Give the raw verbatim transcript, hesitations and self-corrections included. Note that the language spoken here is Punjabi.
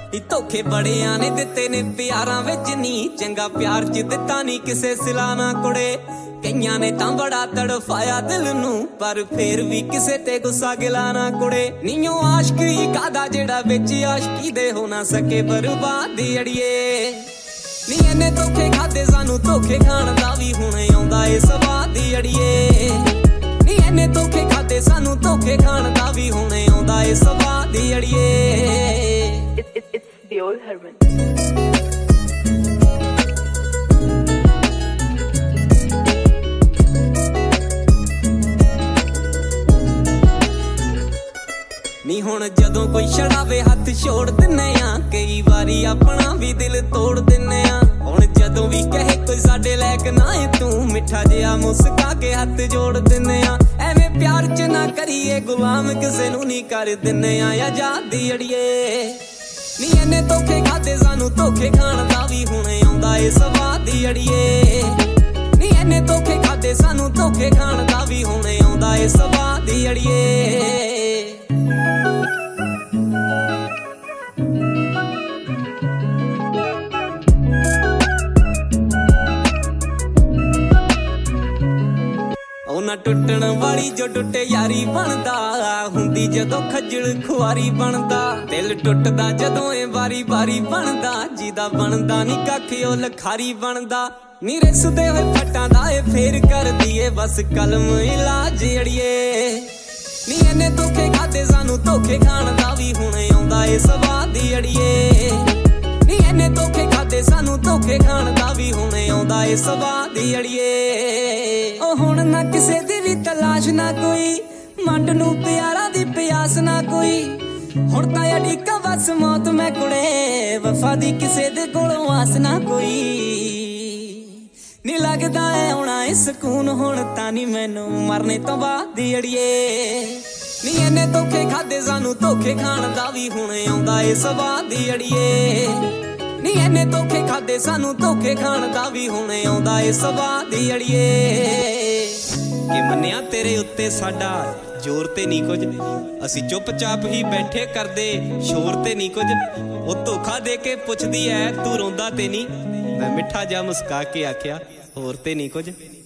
ਨੀ ਧੋਖੇ ਬੜਿਆਂ ਨੇ ਦਿੱਤੇ ਨੇ ਪਿਆਰਾਂ ਵਿੱਚ ਨੀ, ਚੰਗਾ ਪਿਆਰ ਚ ਦਿੱਤਾ ਨੀ ਕਿਸੇ ਸਿਲਾ ਨਾ ਕੁੜੇ। ਕਈਆਂ ਨੇ ਤਾਂ ਬੜਾ ਤੜਫਾਇਆ ਦਿਲ ਨੂੰ, ਪਰ ਫੇਰ ਵੀ ਕਿਸੇ ਤੇ ਗੁੱਸਾ ਗਿਲਾ ਨਾ ਕੁੜੇ। ਨੀਓ ਆਸ਼ਕੀ ਕਾਦਾ ਜਿਹੜਾ ਵਿੱਚ ਆਸ਼ਕੀ ਦੇ ਹੋ ਨਾ ਸਕੇ ਬਰਬਾਦੀ ਅੜੀਏ। ਨੀ ਇਹਨੇ ਧੋਖੇ ਖਾਦੇ ਸਾਨੂੰ ਧੋਖੇ ਖਾਣ ਦਾ ਵੀ ਹੁਣ ਆਉਂਦਾ ਏ ਸਵਾਦ ਅੜੀਏ। ਨੀ ਇਹਨੇ ਧੋਖੇ ਖਾਦੇ ਸਾਨੂੰ ਧੋਖੇ ਖਾਣ ਦਾ ਵੀ ਹੁਣ ਆਉਂਦਾ ਏ ਸਵਾਦ ਅੜੀਏ। The old Herman. ਨੀ ਹੁਣ ਜਦੋਂ ਕੋਈ ਛੜਾਵੇ ਹੱਥ ਛੋੜ ਦਿੰਨੇ ਆ, ਕਈ ਵਾਰੀ ਆਪਣਾ ਵੀ ਦਿਲ ਤੋੜ ਦਿੰਨੇ ਆ। ਹੁਣ ਜਦੋਂ ਵੀ ਕਹੇ ਕੋਈ ਸਾਡੇ ਲਾਇਕ ਨਾ ਏ ਤੂੰ, ਮਿੱਠਾ ਜਿਹਾ ਮੁਸਕਾ ਕੇ ਹੱਥ ਜੋੜ ਦਿੰਨੇ ਆ। ਐਵੇਂ ਪਿਆਰ ਚ ਨਾ ਕਰੀਏ ਗੁਲਾਮ, ਕਿਸੇ ਨੂੰ ਨਹੀਂ ਕਰ ਦਿੰਨੇ ਆ ਆਜ਼ਾਦੀ ਅੜੀਏ। ਨੀ ਇਹਨੇ ਧੋਖੇ ਖਾਦੇ ਸਾਨੂੰ ਧੋਖੇ ਖਾਣ ਦਾ ਵੀ ਹੁਣ ਆਉਂਦਾ ਏ ਸਵਾਦ ਅੜੀਏ। ਨੀ ਇਹਨੇ ਧੋਖੇ ਖਾਦੇ ਸਾਨੂੰ ਧੋਖੇ ਖਾਣ ਦਾ ਵੀ ਹੁਣ ਆਉਂਦਾ ਏ ਸਵਾਦ ਅੜੀਏ। ਨਾ ਟੁੱਟਣ ਵਾਲੀ ਜੋ ਟੁੱਟੇ ਯਾਰੀ ਬਣਦਾ, ਹੁੰਦੀ ਜਦੋਂ ਖੱਜਲ ਖੁਆਰੀ ਬਣਦਾ। ਦਿਲ ਟੁੱਟਦਾ ਜਦੋਂ ਏ ਵਾਰੀ ਵਾਰੀ ਬਣਦਾ, ਜਿਹਦਾ ਬਣਦਾ ਨੀ ਕੱਖ ਉਹ ਲਖਾਰੀ ਬਣਦਾ। ਨੀ ਰਿਸਦੇ ਹੋਏ ਫੱਟਾਂ ਦਾ ਏ ਫੇਰ ਕਰਦੀ ਏ ਬਸ ਕਲਮ ਇਲਾਜ ਅੜੀਏ। ਨੀ ਇਹਨੇ ਧੋਖੇ ਖਾਦੇ ਸਾਨੂੰ ਧੋਖੇ ਖਾਣ ਦਾ ਵੀ ਹੁਣ ਆਉਂਦਾ ਏ ਸਵਾਦ ਅੜੀਏ। ਨੀ ਇਹਨੇ ਧੋਖੇ ਖਾਦੇ ਸਾਨੂੰ ਧੋਖੇ ਖਾਣ ਦਾ ਵੀ ਹੁਣ ਆਉਂਦਾ ਏ ਸਵਾਦ ਅੜੀਏ। ਉਹ ਹੁਣ ਨਾ ਕਿਸੇ ਦੀ ਵੀ ਤਲਾਸ਼ ਨਾ ਕੋਈ, ਮੰਡ ਨੂੰ ਪਿਆਰਾਂ ਦੀ ਪਿਆਸ ਨਾ ਕੋਈ। ਹੁਣ ਤਾਂ ਅੜੀਕਾ ਬਸ ਮੌਤ ਮੈਂ ਕੁੜੇ, ਵਫਾ ਦੀ ਕਿਸੇ ਦੇ ਕੋਲੋਂ ਆਸ ਨਾ ਕੋਈ। ਨੀ ਲੱਗਦਾ ਏ ਹੋਣਾ ਏ ਸਕੂਨ ਹੁਣ ਤਾਂ ਨੀ ਮੈਨੂੰ ਮਰਨੇ ਤੋਂ ਬਾਅਦ ਅੜੀਏ। ਨੀ ਇਹਨੇ ਧੋਖੇ ਖਾਦੇ ਸਾਨੂੰ ਧੋਖੇ ਖਾਣ ਦਾ ਵੀ ਹੁਣ ਆਉਂਦਾ ਏ ਸਵਾਦ ਅੜੀਏ। ਨੀ ਇਹਨੇ ਧੋਖੇ ਖਾਦੇ ਸਾਨੂੰ ਧੋਖੇ ਖਾਣ ਦਾ ਵੀ ਹੁਣ ਆਉਂਦਾ ਏ ਸਵਾਦ ਅੜੀਏ। ਕਿ ਮੰਨਿਆ ਤੇਰੇ ਉੱਤੇ ਸਾਡਾ ਜ਼ੋਰ ਤੇ ਨਹੀਂ ਕੁਝ, ਅਸੀਂ ਚੁੱਪਚਾਪ ਹੀ ਬੈਠੇ ਕਰਦੇ ਸ਼ੋਰ ਤੇ ਨਹੀਂ ਕੁਝ। ਉਹ ਧੋਖਾ ਦੇ ਕੇ ਪੁੱਛਦੀ ਐ ਤੂੰ ਰੋਂਦਾ ਤੇ ਨਹੀਂ, ਮੈਂ ਮਿੱਠਾ ਜਿਹਾ ਮੁਸਕਾ ਕੇ ਆਖਿਆ ਹੋਰ ਤੇ ਨਹੀਂ ਕੁਝ।